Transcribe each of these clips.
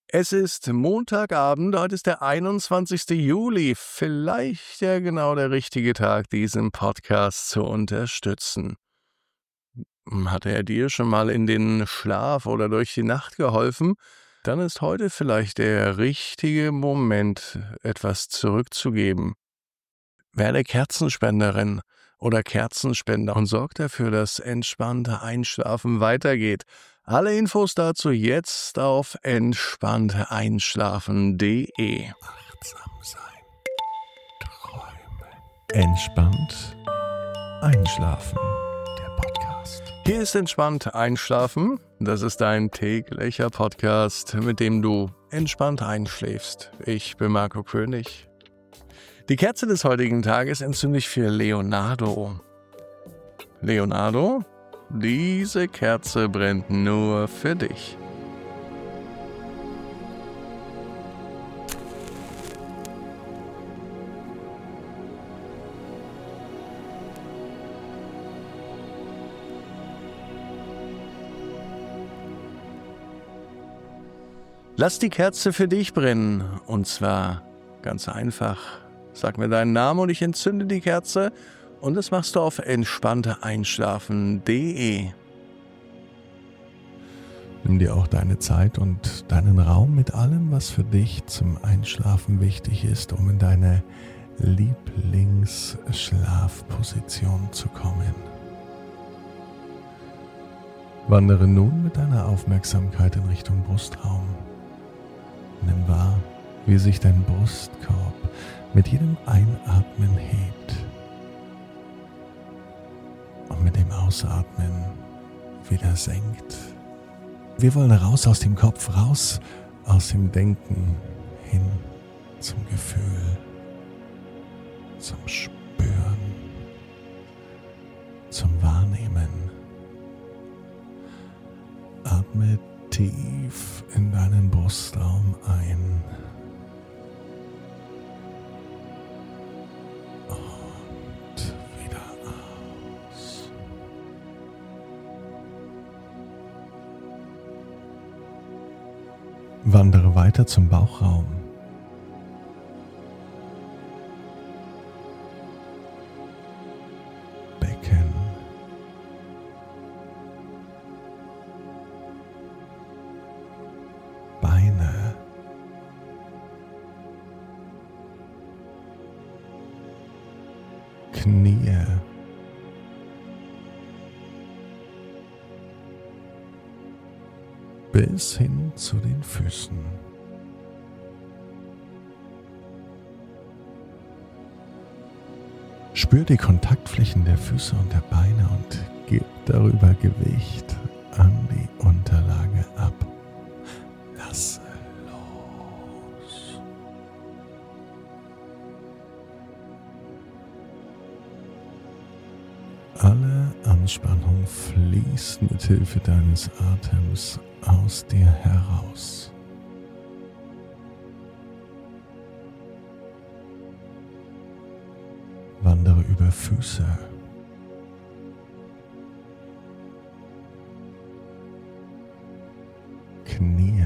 Es ist Montagabend, heute ist der 21. Juli. Vielleicht ja genau der richtige Tag, diesen Podcast zu unterstützen. Hat er dir schon mal in den Schlaf oder durch die Nacht geholfen? Dann ist heute vielleicht der richtige Moment, etwas zurückzugeben. Werde Kerzenspenderin oder Kerzenspender und sorg dafür, dass entspannte Einschlafen weitergeht. Alle Infos dazu jetzt auf entspannteeinschlafen.de. Achtsam sein. Träumen. Entspannt einschlafen. Der Podcast. Hier ist Entspannt Einschlafen. Das ist dein täglicher Podcast, mit dem du entspannt einschläfst. Ich bin Marco König. Die Kerze des heutigen Tages entzünde ich für Leonardo. Leonardo, diese Kerze brennt nur für dich. Lass die Kerze für dich brennen, und zwar ganz einfach. Sag mir deinen Namen und ich entzünde die Kerze, und das machst du auf entspannteeinschlafen.de. Nimm dir auch deine Zeit und deinen Raum mit allem, was für dich zum Einschlafen wichtig ist, um in deine Lieblingsschlafposition zu kommen. Wandere nun mit deiner Aufmerksamkeit in Richtung Brustraum. Nimm wahr, wie sich dein Brustkorb mit jedem Einatmen hebt und mit dem Ausatmen wieder senkt. Wir wollen raus aus dem Kopf, raus aus dem Denken, hin zum Gefühl, zum Spüren, zum Wahrnehmen. Atme tief in deinen Brustraum ein und wieder aus. Wandere weiter zum Bauchraum. Becken. Beine. Knie. Bis hin zu den Füßen. Spür die Kontaktflächen der Füße und der Beine und gib darüber Gewicht an die Unterlage ab. Lasse los. Alle Anspannung fließt mit Hilfe deines Atems aus dir heraus. Wandere über Füße. Knie.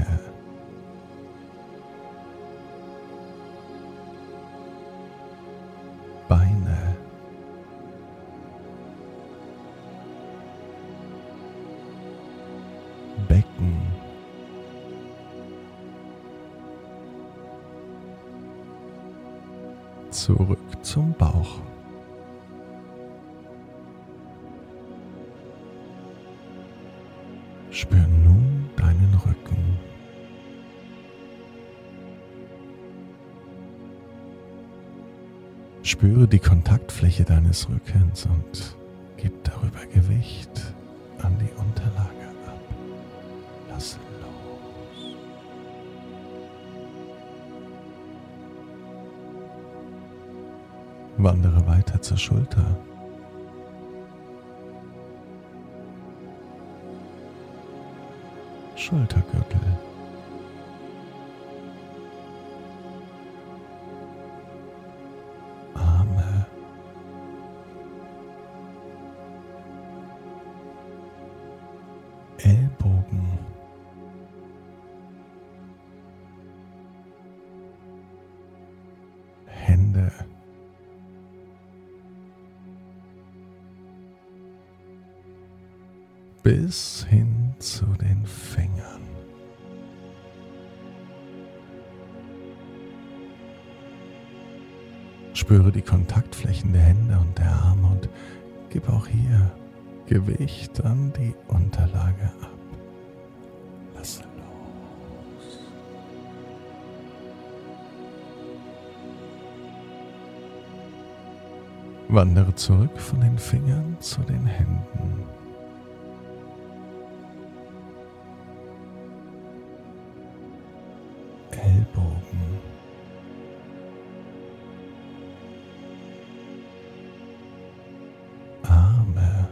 Beine. Becken. Zurück zum Bauch. Spür nun deinen Rücken. Spüre die Kontaktfläche deines Rückens und gib darüber Gewicht an die Unterlage ab. Lass los. Wandere weiter zur Schulter. Schultergürtel. Arme. Ellbogen. Hände. Bis hin zu den Fingern. Spüre die Kontaktflächen der Hände und der Arme und gib auch hier Gewicht an die Unterlage ab. Lass los. Wandere zurück von den Fingern zu den Händen. Ellbogen. Arme.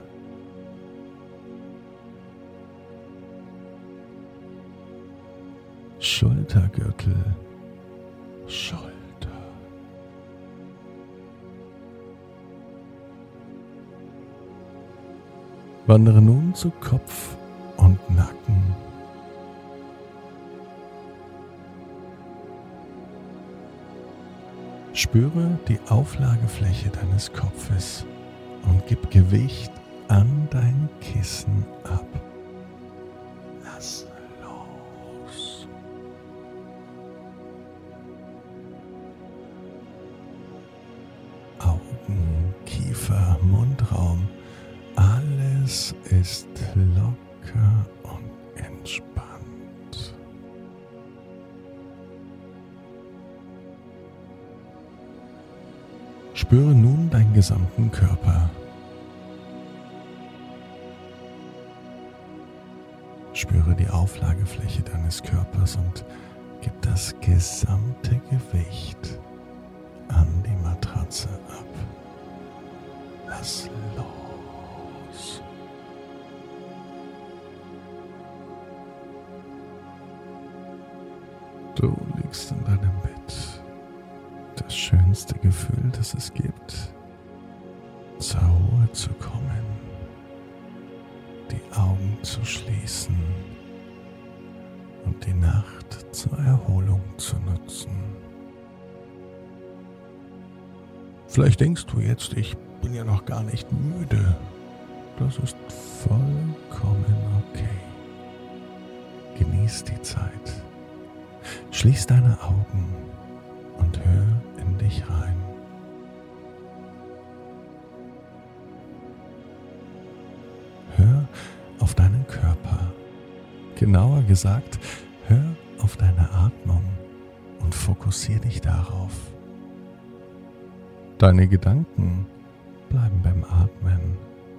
Schultergürtel. Schulter. Wandere nun zu Kopf und Nacken. Spüre die Auflagefläche deines Kopfes und gib Gewicht an dein Kissen ab. Lass los. Augen, Kiefer, Mundraum, alles ist locker und entspannt. Spüre nun deinen gesamten Körper. Spüre die Auflagefläche deines Körpers und gib das gesamte Gewicht an die Matratze ab. Lass los. Du liegst in deinem Bett. Das schönste Gefühl, das es gibt, zur Ruhe zu kommen, die Augen zu schließen und die Nacht zur Erholung zu nutzen. Vielleicht denkst du jetzt, ich bin ja noch gar nicht müde. Das ist vollkommen okay. Genieß die Zeit. Schließ deine Augen und hör in dich rein. Hör auf deinen Körper. Genauer gesagt, hör auf deine Atmung und fokussiere dich darauf. Deine Gedanken bleiben beim Atmen.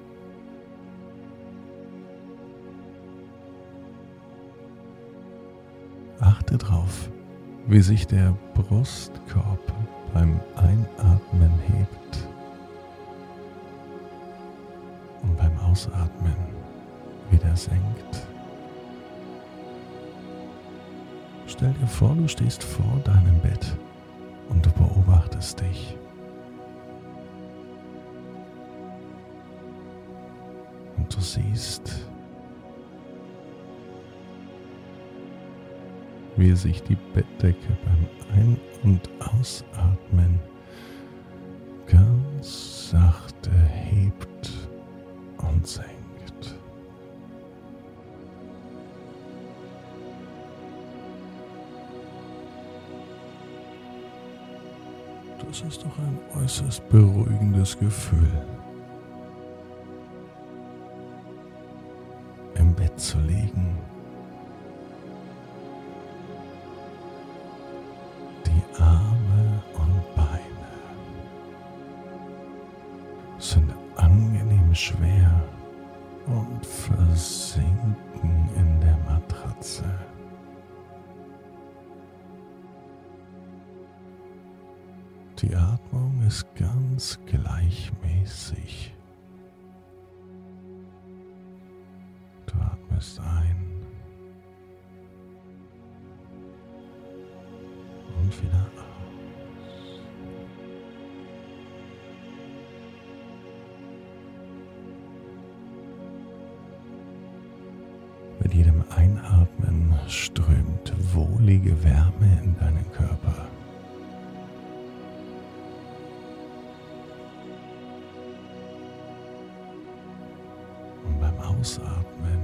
Achte drauf, wie sich der Brustkorb beim Einatmen hebt und beim Ausatmen wieder senkt. Stell dir vor, du stehst vor deinem Bett und du beobachtest dich. Und du siehst, wie sich die Bettdecke beim Ein- und Ausatmen ganz sachte hebt und senkt. Das ist doch ein äußerst beruhigendes Gefühl, im Bett zu liegen. Die Arme und Beine sind angenehm schwer und versinken in der Matratze. Die Atmung ist ganz gleichmäßig. Du atmest ein und wieder aus. Mit jedem Einatmen strömt wohlige Wärme in deinen Körper. Ausatmen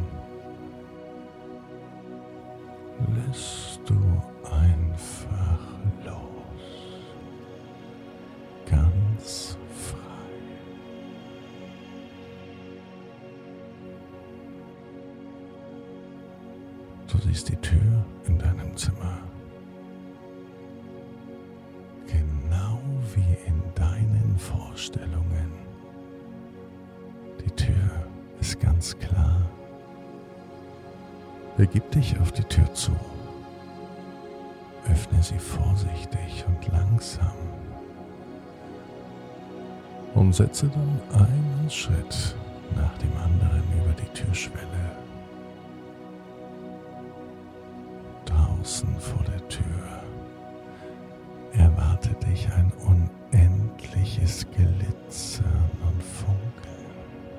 lässt du einfach los, ganz frei. Du siehst die Tür in deinem Zimmer, genau wie in deinen Vorstellungen. Die Tür ist ganz klar. Begib dich auf die Tür zu. Öffne sie vorsichtig und langsam und setze dann einen Schritt nach dem anderen über die Türschwelle. Draußen vor der Tür erwartet dich ein unendliches Glitzern und Funkeln.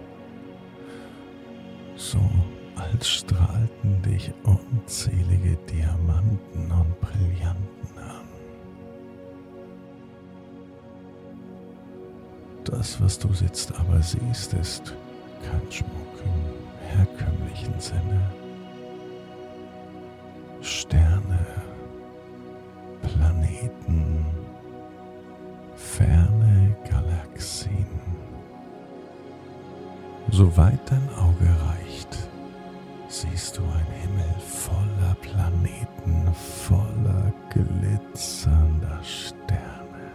So als strahlten dich unzählige Diamanten und Brillanten an. Das, was du jetzt aber siehst, ist kein Schmuck im herkömmlichen Sinne. Sterne, Planeten, ferne Galaxien. Soweit dein Auge reicht, siehst du einen Himmel voller Planeten, voller glitzernder Sterne.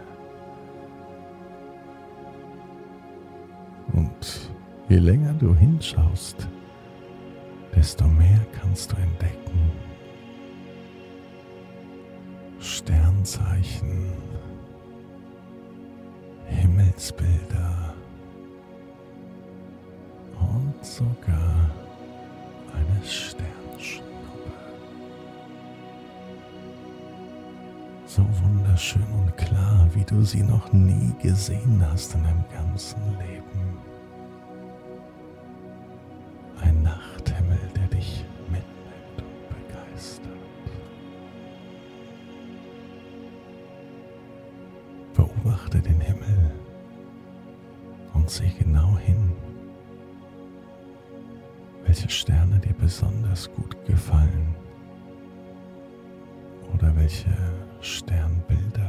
Und je länger du hinschaust, desto mehr kannst du entdecken. Sternzeichen, Himmelsbilder und sogar eine Sternschnuppe. So wunderschön und klar, wie du sie noch nie gesehen hast in deinem ganzen Leben. Ein Nachthimmel, der dich mitnimmt und begeistert. Beobachte den Himmel und sieh genau hin, welche Sterne dir besonders gut gefallen oder welche Sternbilder.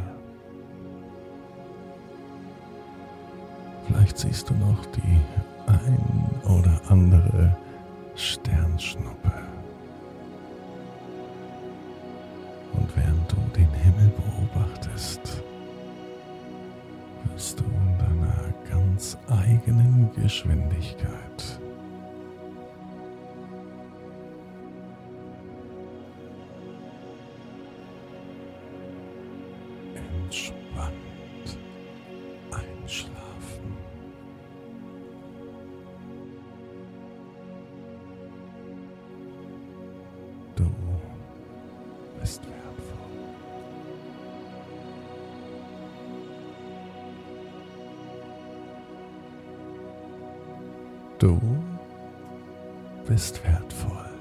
Vielleicht siehst du noch die ein oder andere Sternschnuppe. Und während du den Himmel beobachtest, wirst du in deiner ganz eigenen Geschwindigkeit entspannt einschlafen. Du bist wertvoll. Du bist wertvoll.